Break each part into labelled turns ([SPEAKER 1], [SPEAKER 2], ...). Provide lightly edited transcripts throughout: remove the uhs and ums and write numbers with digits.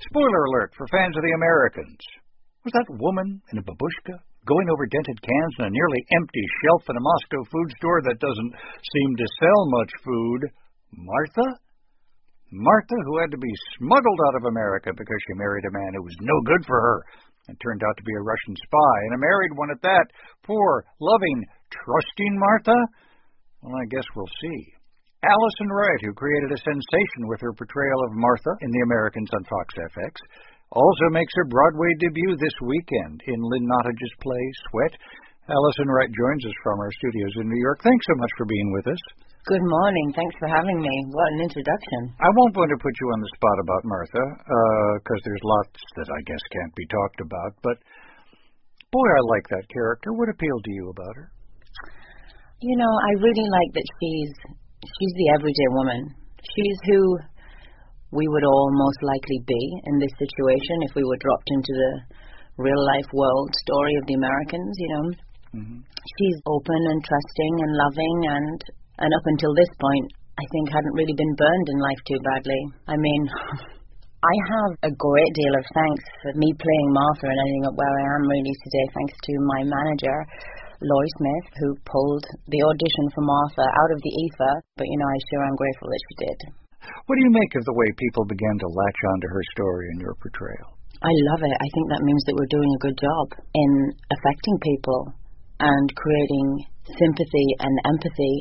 [SPEAKER 1] Spoiler alert for fans of The Americans. Was that woman in a babushka going over dented cans on a nearly empty shelf in a Moscow food store that doesn't seem to sell much food Martha? Martha, who had to be smuggled out of America because she married a man who was no good for her and turned out to be a Russian spy, and a married one at that. Poor, loving, trusting Martha? Well, I guess we'll see. Allison Wright, who created a sensation with her portrayal of Martha in The Americans on Fox FX, also makes her Broadway debut this weekend in Lynn Nottage's play, Sweat. Allison Wright joins us from our studios in New York. Thanks so much for being with us.
[SPEAKER 2] Good morning. Thanks for having me. What an introduction.
[SPEAKER 1] I won't want to put you on the spot about Martha, because there's lots that I guess can't be talked about, but boy, I like that character. What appealed to you about her?
[SPEAKER 2] You know, I really like that she's the everyday woman. She's who we would all most likely be in this situation if we were dropped into the real-life world story of The Americans, you know. Mm-hmm. She's open and trusting and loving and up until this point, I think hadn't really been burned in life too badly. I mean, I have a great deal of thanks for me playing Martha and ending up where I am really today, thanks to my manager, Laurie Smith, who pulled the audition for Martha out of the ether, but, you know, I sure am grateful that she did.
[SPEAKER 1] What do you make of the way people began to latch onto her story and your portrayal?
[SPEAKER 2] I love it. I think that means that we're doing a good job in affecting people and creating sympathy and empathy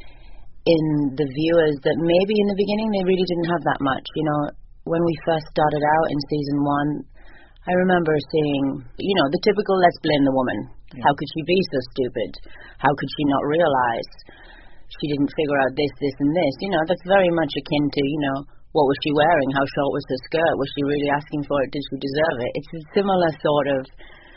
[SPEAKER 2] in the viewers that maybe in the beginning they really didn't have that much. You know, when we first started out in season 1, I remember seeing, you know, the typical let's blame the woman. Yeah. How could she be so stupid? How could she not realize she didn't figure out this, and this? You know, that's very much akin to, you know, what was she wearing? How short was her skirt? Was she really asking for it? Did she deserve it? It's a similar sort of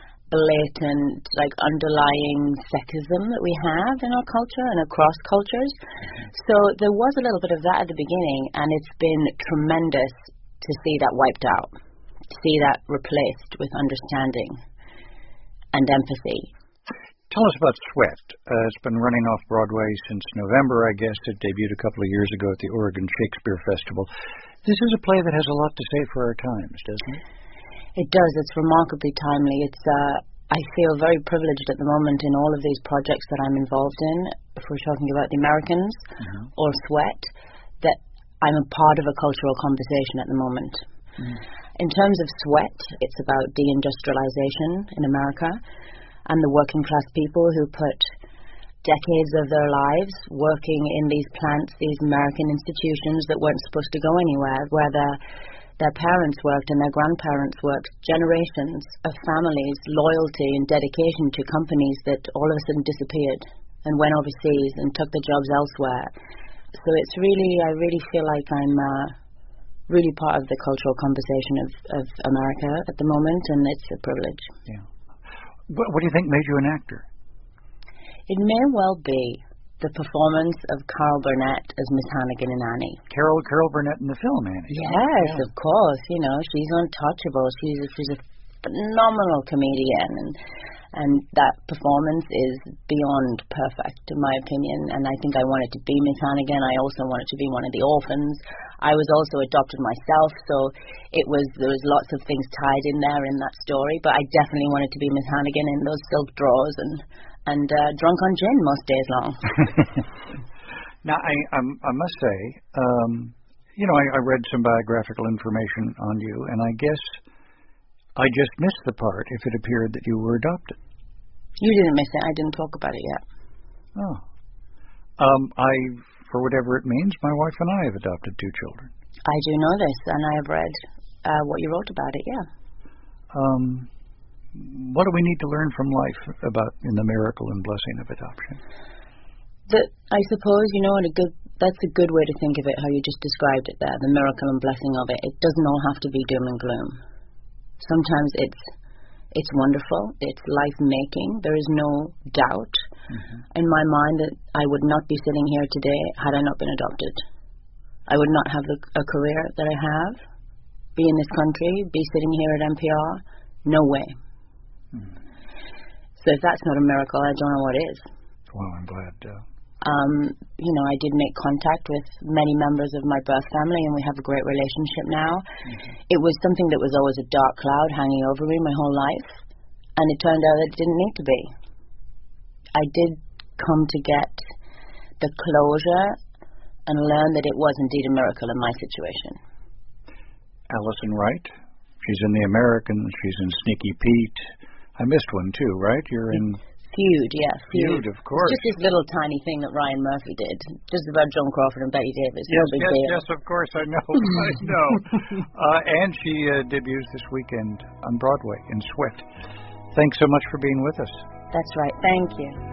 [SPEAKER 2] blatant, like, underlying sexism that we have in our culture and across cultures. So there was a little bit of that at the beginning, and it's been tremendous to see that wiped out, to see that replaced with understanding and empathy.
[SPEAKER 1] Tell us about Sweat. It's been running off Broadway since November, I guess. It debuted a couple of years ago at the Oregon Shakespeare Festival. This is a play that has a lot to say for our times, doesn't it?
[SPEAKER 2] It does. It's remarkably timely. It's I feel very privileged at the moment in all of these projects that I'm involved in, if we're talking about The Americans or Sweat, that I'm a part of a cultural conversation at the moment. In terms of Sweat, it's about deindustrialization in America and the working class people who put decades of their lives working in these plants, these American institutions that weren't supposed to go anywhere, where their parents worked and their grandparents worked, generations of families, loyalty and dedication to companies that all of a sudden disappeared and went overseas and took their jobs elsewhere. So it's really, I really feel like I'm really part of the cultural conversation of America at the moment, and it's a privilege.
[SPEAKER 1] Yeah. What do you think made you an actor?
[SPEAKER 2] It may well be the performance of Carol Burnett as Miss Hannigan in Annie.
[SPEAKER 1] Carol Burnett in the film Annie.
[SPEAKER 2] Yes, yeah. Of course. You know, she's untouchable. She's a phenomenal comedian, and that performance is beyond perfect, in my opinion. And I think I wanted to be Miss Hannigan. I also wanted to be one of the orphans. I was also adopted myself, so there was lots of things tied in there in that story. But I definitely wanted to be Miss Hannigan in those silk drawers and drunk on gin most days long.
[SPEAKER 1] Now, I must say, you know, I read some biographical information on you, and I guess I just missed the part if it appeared that you were adopted.
[SPEAKER 2] You didn't miss it. I didn't talk about it yet.
[SPEAKER 1] Oh. For whatever it means, my wife and I have adopted 2 children.
[SPEAKER 2] I do know this, and I have read what you wrote about it, yeah.
[SPEAKER 1] What do we need to learn from life about in the miracle and blessing of adoption?
[SPEAKER 2] I suppose, you know, that's a good way to think of it, how you just described it there, the miracle and blessing of it. It doesn't all have to be doom and gloom. Sometimes it's wonderful, it's life-making, there is no doubt in my mind that I would not be sitting here today had I not been adopted. I would not have a career that I have, be in this country, be sitting here at NPR. No way. So if that's not a miracle, I don't know what is.
[SPEAKER 1] Well, I'm
[SPEAKER 2] I did make contact with many members of my birth family, and we have a great relationship now. Mm-hmm. It was something that was always a dark cloud hanging over me my whole life, and it turned out that it didn't need to be. I did come to get the closure and learn that it was indeed a miracle in my situation.
[SPEAKER 1] Alison Wright, she's in The Americans, she's in Sneaky Pete. I missed one too, right? You're in
[SPEAKER 2] Feud, yes.
[SPEAKER 1] Feud, of course.
[SPEAKER 2] It's just this little tiny thing that Ryan Murphy did, just about Joan Crawford and Betty Davis.
[SPEAKER 1] Yes, of course, I know. I know. And she debuts this weekend on Broadway in Swift. Thanks so much for being with us.
[SPEAKER 2] That's right. Thank you.